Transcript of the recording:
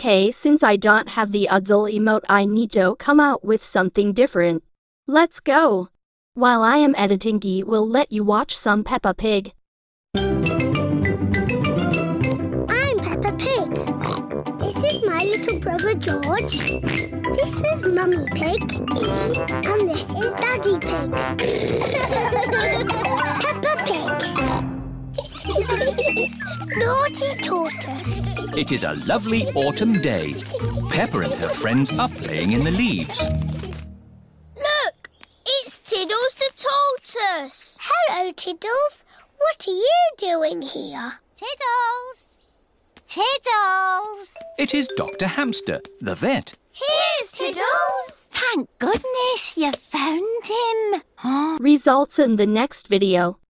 Okay, since I don't have the Udzul emote, I need to come out with something different. Let's go. While I am editing, we'll let you watch some Peppa Pig. I'm Peppa Pig. This is my little brother George. This is Mummy Pig. And this is Daddy Pig. Peppa Pig. Naughty Tortoise. It is a lovely autumn day. Peppa and her friends are playing in the leaves. Look, it's Tiddles the Tortoise. Hello, Tiddles. What are you doing here? Tiddles! Tiddles! It is Dr. Hamster, the vet. Here's Tiddles. Thank goodness you found him. Results in the next video.